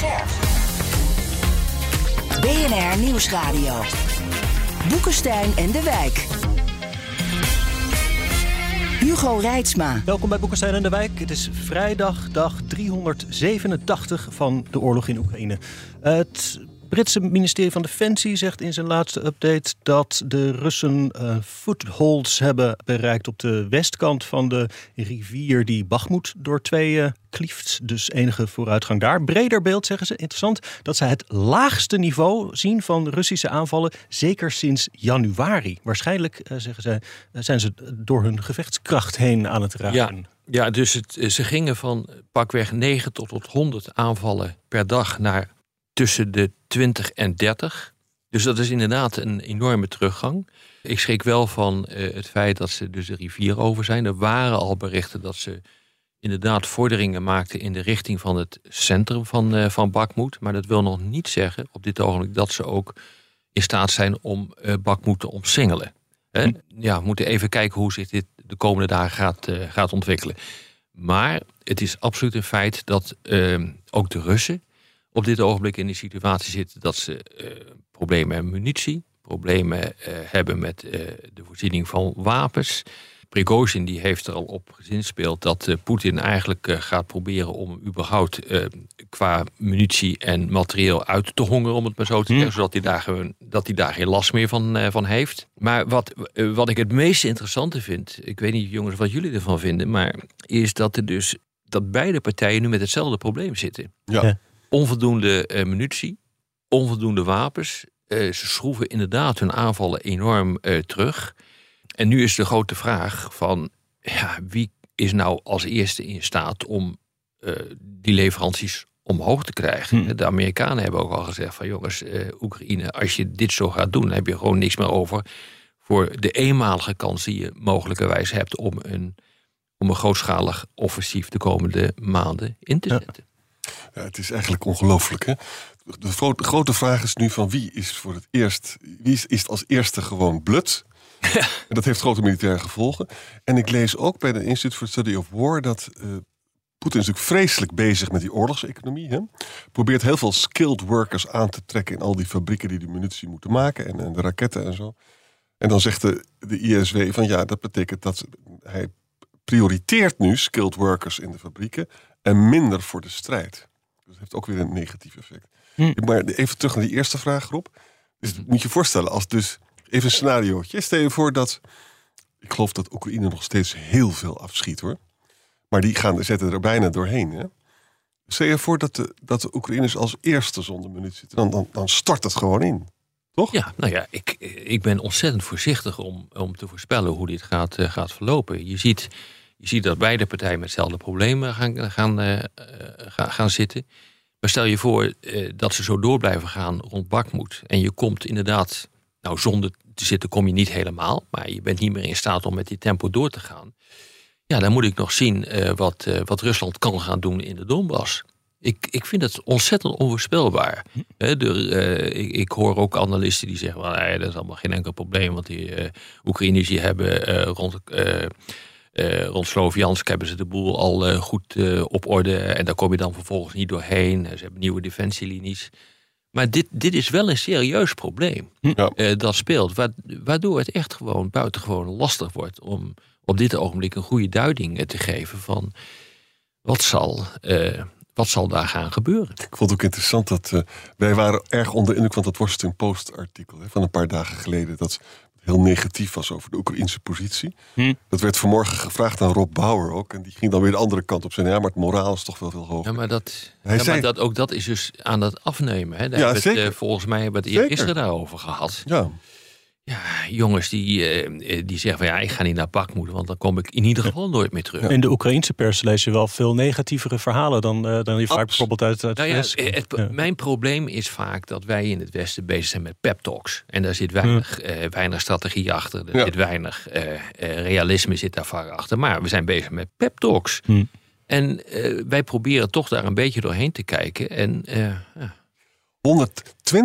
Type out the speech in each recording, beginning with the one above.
Scherp. BNR Nieuwsradio. Boekenstein en de Wijk. Hugo Reitsma. Welkom bij Boekenstein en de Wijk. Het is vrijdag, dag 387 van de oorlog in Oekraïne. Het Britse ministerie van Defensie zegt in zijn laatste update dat de Russen footholds hebben bereikt op de westkant van de rivier die Bachmut door tweeën klieft. Dus enige vooruitgang daar. Breder beeld, zeggen ze. Interessant dat zij het laagste niveau zien van Russische aanvallen, zeker sinds januari. Waarschijnlijk, zeggen zij, zijn ze door hun gevechtskracht heen aan het raken. Ja, dus ze gingen van pakweg 9 tot 100 aanvallen per dag naar tussen de 20 en 30. Dus dat is inderdaad een enorme teruggang. Ik schrik wel van het feit dat ze dus de rivier over zijn. Er waren al berichten dat ze inderdaad vorderingen maakten in de richting van het centrum van Bachmut. Maar dat wil nog niet zeggen op dit ogenblik dat ze ook in staat zijn om Bachmut te omsingelen. Ja, we moeten even kijken hoe zich dit de komende dagen gaat ontwikkelen. Maar het is absoluut een feit dat ook de Russen op dit ogenblik in de situatie zitten dat ze problemen hebben met munitie, problemen hebben met de voorziening van wapens. Prigozhin die heeft er al op gezinspeeld dat Poetin eigenlijk gaat proberen om überhaupt qua munitie en materieel uit te hongeren, om het maar zo te zeggen, zodat hij daar geen last meer van heeft. Maar wat ik het meest interessante vind, ik weet niet jongens wat jullie ervan vinden, maar is dat dat beide partijen nu met hetzelfde probleem zitten. Ja. Onvoldoende munitie, onvoldoende wapens. Ze schroeven inderdaad hun aanvallen enorm terug. En nu is de grote vraag van wie is nou als eerste in staat om die leveranties omhoog te krijgen. De Amerikanen hebben ook al gezegd van jongens, Oekraïne, als je dit zo gaat doen, dan heb je gewoon niks meer over voor de eenmalige kans die je mogelijkerwijs hebt om een grootschalig offensief de komende maanden in te zetten. Ja, het is eigenlijk ongelooflijk, hè? De grote vraag is nu van wie is voor het eerst, wie is als eerste gewoon blut? Ja. En dat heeft grote militaire gevolgen. En ik lees ook bij de Institute for Study of War dat Poetin is natuurlijk vreselijk bezig met die oorlogseconomie. Hè? Probeert heel veel skilled workers aan te trekken in al die fabrieken die munitie moeten maken en de raketten en zo. En dan zegt de ISW van dat betekent dat hij prioriteert nu skilled workers in de fabrieken en minder voor de strijd. Dus dat heeft ook weer een negatief effect. Maar even terug naar die eerste vraag, Rob. Dus moet je voorstellen, als dus even een scenariootje. Stel je voor dat, ik geloof dat Oekraïne nog steeds heel veel afschiet, hoor. Maar die zetten er bijna doorheen, hè. Stel je voor dat de Oekraïners als eerste zonder munitie zitten. Dan stort het gewoon in. Toch? Ja, ik ben ontzettend voorzichtig om te voorspellen hoe dit gaat verlopen. Je ziet dat beide partijen met hetzelfde problemen gaan zitten. Maar stel je voor dat ze zo door blijven gaan rond Bachmut. En je komt inderdaad, zonder te zitten kom je niet helemaal. Maar je bent niet meer in staat om met die tempo door te gaan. Ja, dan moet ik nog zien wat Rusland kan gaan doen in de Donbass. Ik vind het ontzettend onvoorspelbaar. Ik hoor ook analisten die zeggen, dat is allemaal geen enkel probleem. Want die Oekraïners die hebben rond Sloviansk hebben ze de boel al goed op orde. En daar kom je dan vervolgens niet doorheen. Ze hebben nieuwe defensielinies. Maar dit is wel een serieus probleem. Dat speelt. Waardoor het echt gewoon buitengewoon lastig wordt om op dit ogenblik een goede duiding te geven van wat zal daar gaan gebeuren. Ik vond het ook interessant dat wij waren erg onder indruk van dat Washington Post artikel van een paar dagen geleden. Dat heel negatief was over de Oekraïnse positie. Dat werd vanmorgen gevraagd aan Rob Bauer ook. En die ging dan weer de andere kant op zijn. Ja, maar het moraal is toch wel veel hoger. Ja, maar dat is dus aan het afnemen. Hè? Volgens mij hebben we het gisteren daarover gehad. Ja. Ja, jongens die zeggen van ik ga niet naar Bachmut, want dan kom ik in ieder geval nooit meer terug. In de Oekraïnse pers lees je wel veel negatievere verhalen dan je vaak bijvoorbeeld uit het Westen. Mijn probleem is vaak dat wij in het Westen bezig zijn met pep talks. En daar zit weinig strategie achter. Er zit weinig realisme zit daar vaak achter. Maar we zijn bezig met pep talks. En wij proberen toch daar een beetje doorheen te kijken. En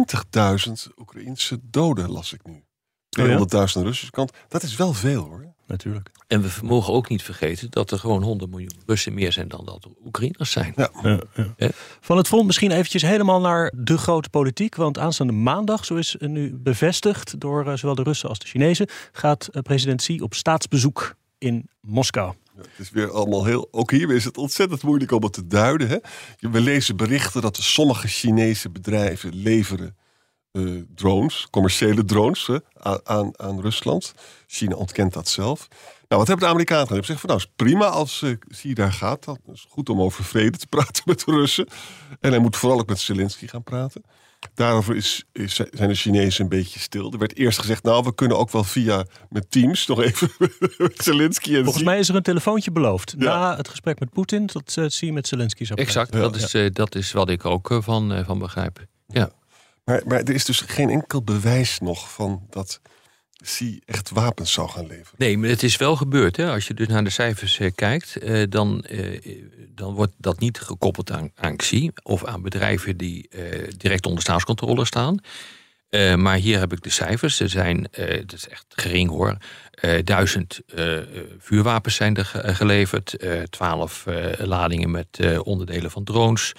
120.000 Oekraïense doden las ik nu. 200.000 aan de Russische kant. Dat is wel veel, hoor. natuurlijk. En we mogen ook niet vergeten dat er gewoon 100 miljoen Russen meer zijn dan dat er Oekraïners zijn. Ja. Van het front misschien eventjes helemaal naar de grote politiek. Want aanstaande maandag, zo is nu bevestigd door zowel de Russen als de Chinezen, gaat president Xi op staatsbezoek in Moskou. Ja, het is weer allemaal ook hier is het ontzettend moeilijk om het te duiden. Hè? We lezen berichten dat sommige Chinese bedrijven leveren drones, commerciële drones, aan Rusland. China ontkent dat zelf. Nou, wat hebben de Amerikanen gedaan? Ze zeggen van, nou, is prima als Xi daar gaat. Dat is goed om over vrede te praten met de Russen. En hij moet vooral ook met Zelensky gaan praten. Daarover zijn de Chinezen een beetje stil. Er werd eerst gezegd, nou, we kunnen ook wel met Teams nog even met Zelensky en Volgens mij is er een telefoontje beloofd. Ja. Na het gesprek met Poetin, dat Xi met Zelensky zou praten. Exact, dat is wat ik ook van begrijp. Ja. Maar er is dus geen enkel bewijs nog van dat Xi echt wapens zou gaan leveren. Nee, maar het is wel gebeurd. Hè? Als je dus naar de cijfers kijkt, dan wordt dat niet gekoppeld aan Xi of aan bedrijven die direct onder staatscontrole staan. Maar hier heb ik de cijfers. Er zijn, dat is echt gering hoor, 1000 vuurwapens zijn er geleverd. 12 ladingen met onderdelen van drones.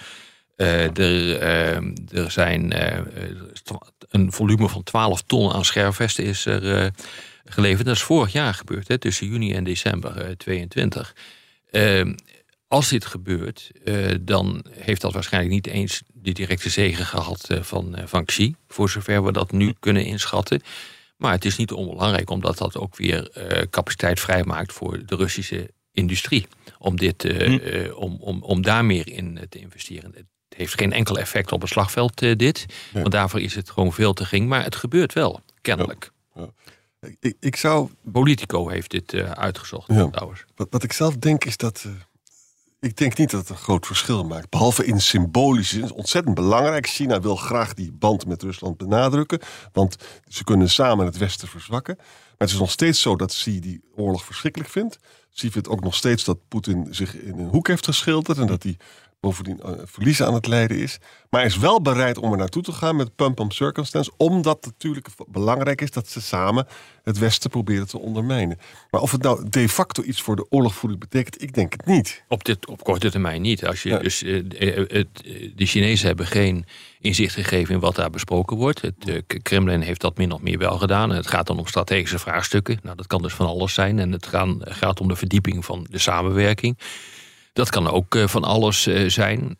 Er zijn een volume van 12 ton aan scherfvesten is er geleverd. Dat is vorig jaar gebeurd, hè, tussen juni en december 22. Als dit gebeurt, dan heeft dat waarschijnlijk niet eens de directe zegen gehad van Xi, voor zover we dat nu kunnen inschatten. Maar het is niet onbelangrijk, omdat dat ook weer capaciteit vrijmaakt voor de Russische industrie. Om daar meer in te investeren. Het heeft geen enkel effect op het slagveld, dit. Ja. Want daarvoor is het gewoon veel te gering. Maar het gebeurt wel, kennelijk. Ja. Ik zou... Politico heeft dit uitgezocht, trouwens. Wat ik zelf denk is dat... ik denk niet dat het een groot verschil maakt. Behalve in symbolisch. Het is ontzettend belangrijk. China wil graag die band met Rusland benadrukken. Want ze kunnen samen het Westen verzwakken. Maar het is nog steeds zo dat Xi die oorlog verschrikkelijk vindt. Xi vindt ook nog steeds dat Poetin zich in een hoek heeft geschilderd. En dat hij bovendien verliezen aan het lijden is. Maar hij is wel bereid om er naartoe te gaan met pump on circumstance. Omdat het natuurlijk belangrijk is dat ze samen het Westen proberen te ondermijnen. Maar of het nou de facto iets voor de oorlogvoering betekent, ik denk het niet. Op korte termijn niet. Als je de Chinezen hebben geen inzicht gegeven in wat daar besproken wordt. Het Kremlin heeft dat min of meer wel gedaan. En het gaat dan om strategische vraagstukken. Nou, dat kan dus van alles zijn. En het gaat om de verdieping van de samenwerking. Dat kan ook van alles zijn.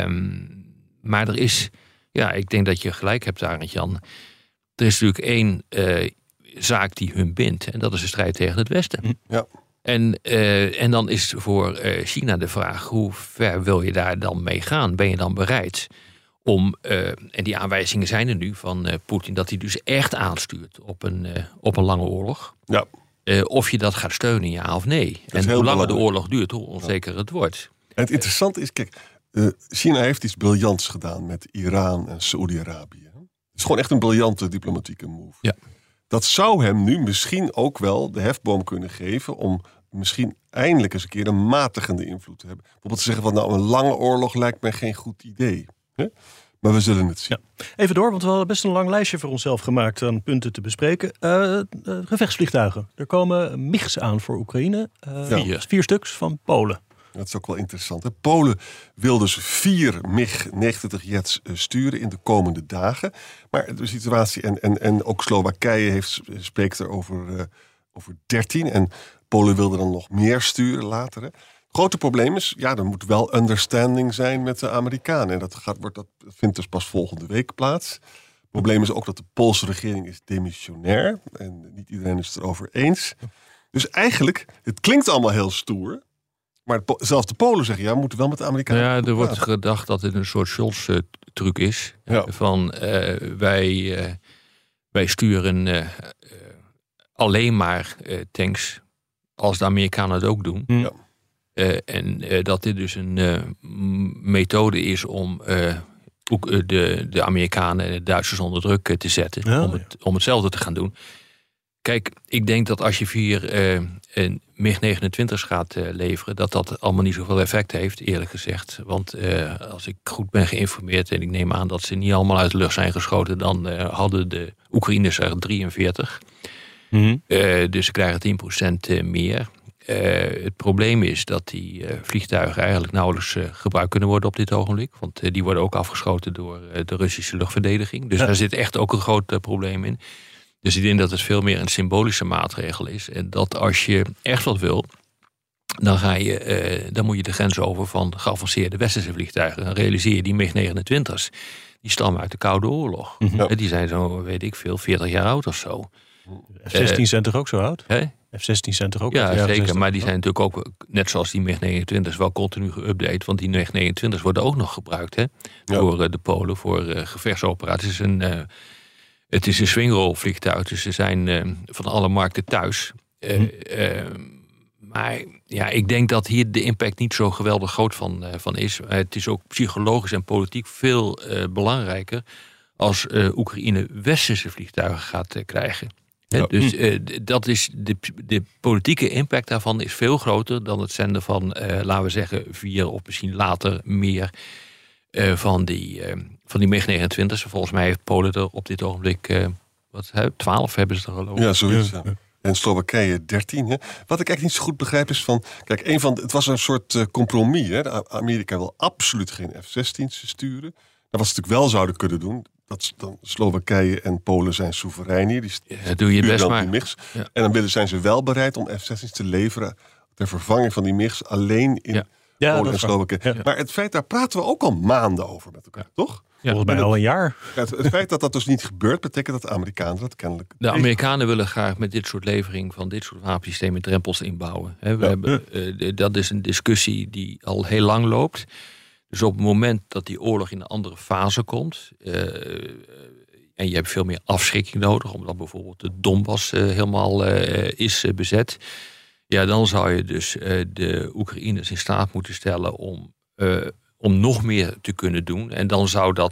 Maar er is, ik denk dat je gelijk hebt, Arend-Jan. Er is natuurlijk één zaak die hun bindt. En dat is de strijd tegen het Westen. Ja. En dan is voor China de vraag, hoe ver wil je daar dan mee gaan? Ben je dan bereid om, en die aanwijzingen zijn er nu van Poetin, dat hij dus echt aanstuurt op een lange oorlog. Ja. Of je dat gaat steunen, ja of nee. En hoe langer de oorlog duurt, hoe onzeker het wordt. En het interessante is, kijk, China heeft iets briljants gedaan met Iran en Saoedi-Arabië. Het is gewoon echt een briljante diplomatieke move. Ja. Dat zou hem nu misschien ook wel de hefboom kunnen geven om misschien eindelijk eens een keer een matigende invloed te hebben. Bijvoorbeeld te zeggen van, nou, een lange oorlog lijkt mij geen goed idee. Hè? Maar we zullen het zien. Ja. Even door, want we hadden best een lang lijstje voor onszelf gemaakt aan punten te bespreken. Gevechtsvliegtuigen. Er komen MiGs aan voor Oekraïne. 4 stuks van Polen. Dat is ook wel interessant. Hè? Polen wil dus 4 MiG-90 jets sturen in de komende dagen. Maar de situatie, en ook Slowakije spreekt er over 13. En Polen wilde dan nog meer sturen later. Hè? Grote probleem is, er moet wel understanding zijn met de Amerikanen. En dat vindt dus pas volgende week plaats. Het probleem is ook dat de Poolse regering is demissionair. En niet iedereen is het erover eens. Dus eigenlijk, het klinkt allemaal heel stoer. Maar zelfs de Polen zeggen, we moeten wel met de Amerikanen praten. Er wordt gedacht dat het een soort Scholz-truc is. Ja. Van, wij sturen alleen maar tanks als de Amerikanen het ook doen. Ja. En dat dit dus een methode is om de Amerikanen en de Duitsers onder druk te zetten. Om hetzelfde te gaan doen. Kijk, ik denk dat als je 4 MiG-29's gaat leveren, dat allemaal niet zoveel effect heeft, eerlijk gezegd. Want als ik goed ben geïnformeerd, en ik neem aan dat ze niet allemaal uit de lucht zijn geschoten, dan hadden de Oekraïners er 43. Dus ze krijgen 10% meer. Het probleem is dat die vliegtuigen eigenlijk nauwelijks gebruikt kunnen worden op dit ogenblik. Want die worden ook afgeschoten door de Russische luchtverdediging. Dus daar zit echt ook een groot probleem in. Dus ik denk dat het veel meer een symbolische maatregel is. En dat als je echt wat wil, dan moet je de grens over van geavanceerde westerse vliegtuigen. Dan realiseer je die MiG-29's. Die stammen uit de Koude Oorlog. Die zijn zo, weet ik veel, 40 jaar oud of zo. F-16 zijn toch ook zo oud? Hè? F-16 zijn toch ook Ja, uit de jaren zeker. 60? Maar die zijn natuurlijk ook, net zoals die MiG-29's, wel continu geüpdate. Want die MiG-29's worden ook nog gebruikt door de Polen voor gevechtsoperaties. Het is een swingrolvliegtuig, dus ze zijn van alle markten thuis. Maar ja, ik denk dat hier de impact niet zo geweldig groot van is. Het is ook psychologisch en politiek veel belangrijker als Oekraïne westerse vliegtuigen gaat krijgen. Ja. Dus dat is de politieke impact daarvan is veel groter dan het zenden van, laten we zeggen, 4 of misschien later meer van die MiG-29's. Volgens mij heeft Polen er op dit ogenblik 12 hebben ze er geloof ik. Ja, zoiets. Ja. En Slowakije 13. Hè. Wat ik eigenlijk niet zo goed begrijp is van... Kijk, het was een soort compromis. Hè. Amerika wil absoluut geen F-16's sturen. Dat was natuurlijk wel zouden kunnen doen. Dat dan Slowakije en Polen zijn soeverein hier. Die doe je best maar. MiGs. Ja. En dan zijn ze wel bereid om F-16's te leveren ter vervanging van die MiGs alleen in Polen en Slowakije. Ja. Maar het feit, daar praten we ook al maanden over met elkaar, toch? Ja, volgens mij al een jaar. Het feit dat dat dus niet gebeurt, betekent dat de Amerikanen dat kennelijk... De Amerikanen willen graag met dit soort levering van dit soort wapensystemen drempels inbouwen. Dat is een discussie die al heel lang loopt. Dus op het moment dat die oorlog in een andere fase komt... en je hebt veel meer afschrikking nodig... omdat bijvoorbeeld de Donbass helemaal is bezet... ja, dan zou je dus de Oekraïners in staat moeten stellen... om nog meer te kunnen doen. En dan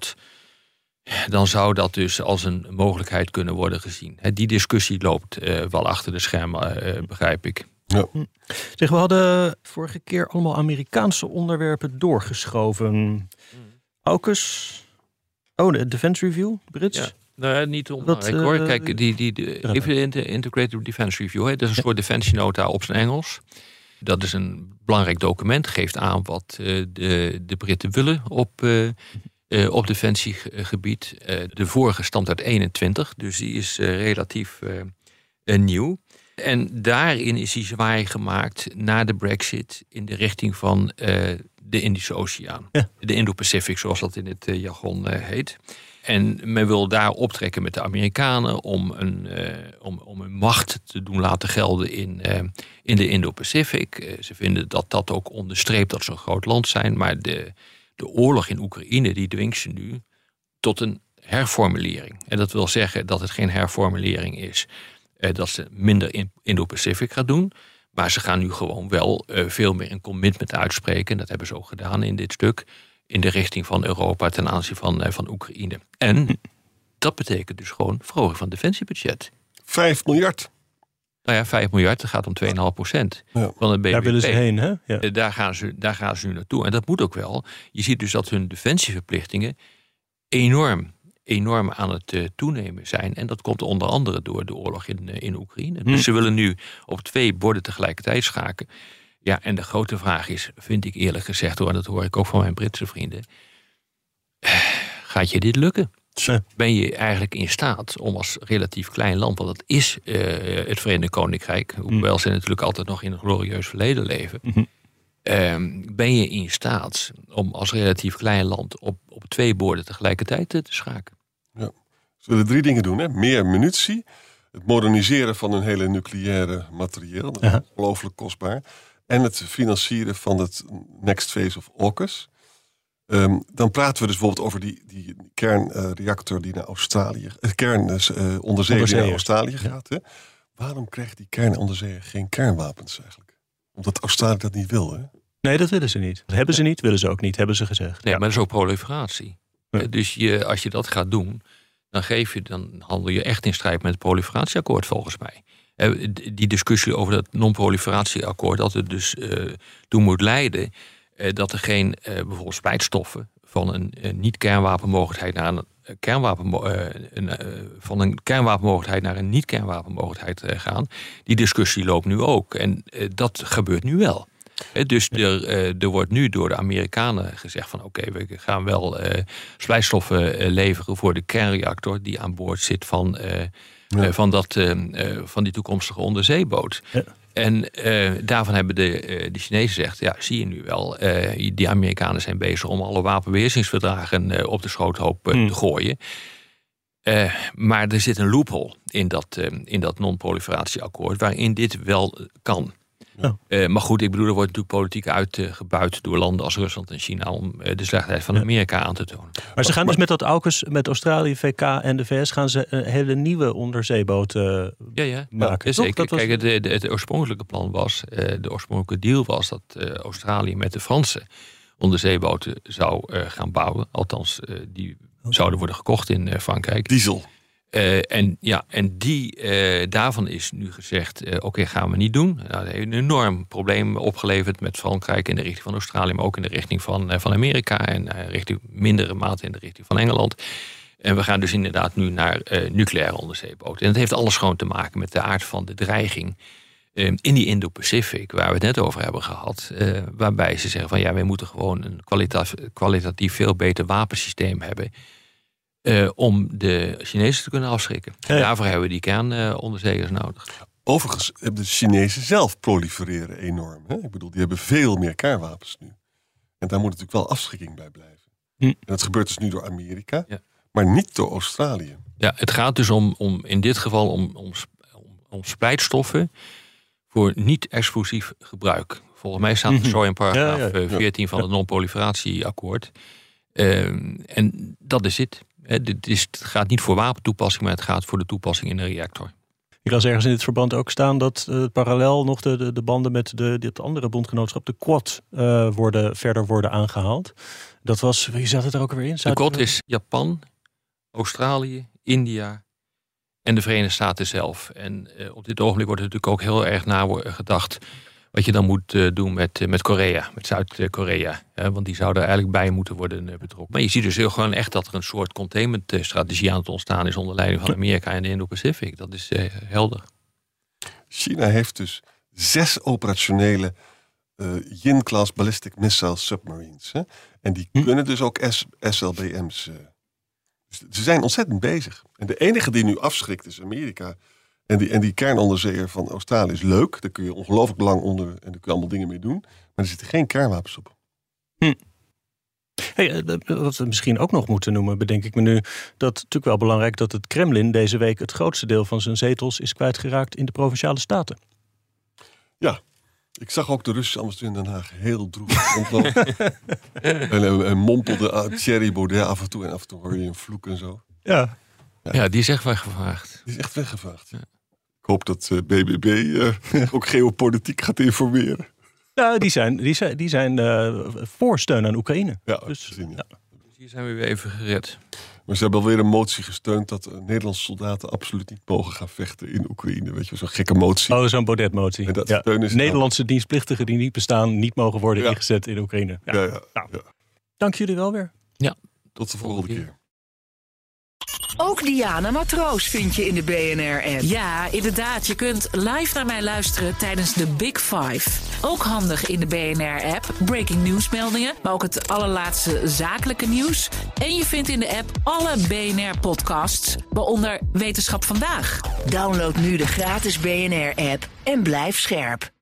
zou dat dus als een mogelijkheid kunnen worden gezien. Die discussie loopt wel achter de schermen, begrijp ik. Ja. Zeg, we hadden vorige keer allemaal Amerikaanse onderwerpen doorgeschoven. AUKUS. De Defense Review, Brits. Ja. Nou, niet onbelangrijk hoor. Kijk, even de Integrated Defense Review. Dat is een soort defensienota op zijn Engels. Dat is een belangrijk document. Geeft aan wat de Britten willen op defensiegebied. De vorige stamt uit 21, dus die is relatief nieuw. En daarin is hij zwaai gemaakt na de Brexit in de richting van de Indische Oceaan. Ja. De Indo-Pacific, zoals dat in het jargon heet. En men wil daar optrekken met de Amerikanen om een macht te doen laten gelden in de Indo-Pacific. Ze vinden dat dat ook onderstreept dat ze een groot land zijn. Maar de oorlog in Oekraïne die dwingt ze nu tot een herformulering. En dat wil zeggen dat het geen herformulering is dat ze minder in Indo-Pacific gaat doen. Maar ze gaan nu gewoon wel veel meer een commitment uitspreken. En dat hebben ze ook gedaan in dit stuk. In de richting van Europa ten aanzien van Oekraïne. En dat betekent dus gewoon verhoging van het defensiebudget. 5 miljard. Nou ja, 5 miljard, dat gaat om 2,5% van het BBP. Daar willen ze heen, hè? Ja. Daar gaan ze nu naartoe. En dat moet ook wel. Je ziet dus dat hun defensieverplichtingen enorm aan het toenemen zijn. En dat komt onder andere door de oorlog in Oekraïne. Dus ze willen nu op 2 borden tegelijkertijd schaken. Ja, en de grote vraag is, vind ik eerlijk gezegd hoor, en dat hoor ik ook van mijn Britse vrienden. Gaat je dit lukken? Ben je eigenlijk in staat om als relatief klein land, want dat is het Verenigd Koninkrijk, hoewel ze natuurlijk altijd nog in een glorieus verleden leven. Ben je in staat om als relatief klein land op 2 borden tegelijkertijd te schaken? Ja. Ze willen 3 dingen doen, hè? Meer munitie, het moderniseren van hun hele nucleaire materieel, dat is ongelooflijk kostbaar. En het financieren van het next phase of AUKUS. Dan praten we dus bijvoorbeeld over die kernreactor die naar Australië... onderzeeër die naar Australië gaat. Hè? Waarom krijgen die kernonderzeeër geen kernwapens eigenlijk? Omdat Australië dat niet wil, hè? Nee, dat willen ze niet. Dat hebben ze niet, willen ze ook niet, hebben ze gezegd. Nee, maar dat is ook proliferatie. Ja. Dus als je dat gaat doen, dan handel je echt in strijd met het proliferatieakkoord volgens mij. Die discussie over dat non-proliferatieakkoord, dat het dus toe moet leiden dat er geen bijvoorbeeld splijtstoffen van een niet-kernwapenmogelijkheid naar een van een kernwapenmogelijkheid naar een niet-kernwapenmogelijkheid gaan. Die discussie loopt nu ook. En dat gebeurt nu wel. Dus er wordt nu door de Amerikanen gezegd van oké, we gaan wel splijtstoffen leveren voor de kernreactor die aan boord zit van die toekomstige onderzeeboot. Ja. En daarvan hebben de Chinezen gezegd, ja, zie je nu wel, die Amerikanen zijn bezig om alle wapenbeheersingsverdragen op de schroothoop te gooien. Maar er zit een loophole in dat non-proliferatieakkoord waarin dit wel kan. Ja. Maar goed, ik bedoel, er wordt natuurlijk politiek uitgebuit door landen als Rusland en China om de slechtheid van Amerika aan te tonen. Maar ze gaan dus met dat AUKUS, met Australië, VK en de VS, gaan ze een hele nieuwe onderzeeboot maken. Ja, zeker. Kijk, het oorspronkelijke plan was, de oorspronkelijke deal was dat Australië met de Franse onderzeeboten zou gaan bouwen. Althans, die zouden worden gekocht in Frankrijk. Diesel. Daarvan is nu gezegd, oké, gaan we niet doen. Nou, dat heeft een enorm probleem opgeleverd met Frankrijk in de richting van Australië, maar ook in de richting van Amerika en richting mindere mate in de richting van Engeland. En we gaan dus inderdaad nu naar nucleaire onderzeeboten. En dat heeft alles gewoon te maken met de aard van de dreiging in die Indo-Pacific, waar we het net over hebben gehad. Waarbij ze zeggen van ja, wij moeten gewoon een kwalitatief veel beter wapensysteem hebben. Om de Chinezen te kunnen afschrikken. Ja. Daarvoor hebben we die kernonderzeeërs nodig. Overigens hebben de Chinezen zelf prolifereren enorm. Hè? Ik bedoel, die hebben veel meer kernwapens nu. En daar moet natuurlijk wel afschrikking bij blijven. En dat gebeurt dus nu door Amerika, maar niet door Australië. Ja, het gaat dus om in dit geval om splijtstoffen voor niet-explosief gebruik. Volgens mij staat het zo in paragraaf 14 van het non-proliferatieakkoord. En dat is het. Het gaat niet voor wapentoepassing, maar het gaat voor de toepassing in een reactor. Ik las ergens in dit verband ook staan dat parallel nog de banden met dit andere bondgenootschap, de Quad, verder worden aangehaald. Dat was, wie zat het er ook weer in? De Quad is Japan, Australië, India en de Verenigde Staten zelf. En op dit ogenblik wordt er natuurlijk ook heel erg nagedacht wat je dan moet doen met Korea, met Zuid-Korea. Want die zouden er eigenlijk bij moeten worden betrokken. Maar je ziet dus heel gewoon echt dat er een soort containmentstrategie aan het ontstaan is onder leiding van Amerika en de Indo-Pacific. Dat is helder. China heeft dus 6 operationele Yin-class ballistic missile submarines. Hè? En die kunnen dus ook SLBM's. Dus ze zijn ontzettend bezig. En de enige die nu afschrikt is Amerika. En die kernonderzeeër van Australië is leuk. Daar kun je ongelooflijk lang onder en daar kun je allemaal dingen mee doen. Maar er zitten geen kernwapens op. Hey, wat we misschien ook nog moeten noemen, bedenk ik me nu, dat natuurlijk wel belangrijk dat het Kremlin deze week het grootste deel van zijn zetels is kwijtgeraakt in de Provinciale Staten. Ja, ik zag ook de Russische ambassadeur in Den Haag heel droevig rondlopen. en mompelde Thierry Baudet af en toe hoor je een vloek en zo. Ja, die is echt weggevaagd. Die is echt weggevaagd. Ja. Ik hoop dat BBB ook geopolitiek gaat informeren. Ja, die zijn voor steun aan Oekraïne. Ja, dus hier zijn we weer even gered. Maar ze hebben alweer een motie gesteund dat Nederlandse soldaten absoluut niet mogen gaan vechten in Oekraïne. Weet je, zo'n gekke motie. Oh, zo'n Baudet-motie. En dat steun is Nederlandse dienstplichtigen die niet bestaan, niet mogen worden ingezet in Oekraïne. Ja. Dank jullie wel weer. Ja, tot de volgende keer. Ook Diana Matroos vind je in de BNR-app. Ja, inderdaad. Je kunt live naar mij luisteren tijdens de Big Five. Ook handig in de BNR-app. Breaking nieuwsmeldingen, maar ook het allerlaatste zakelijke nieuws. En je vindt in de app alle BNR-podcasts, waaronder Wetenschap Vandaag. Download nu de gratis BNR-app en blijf scherp.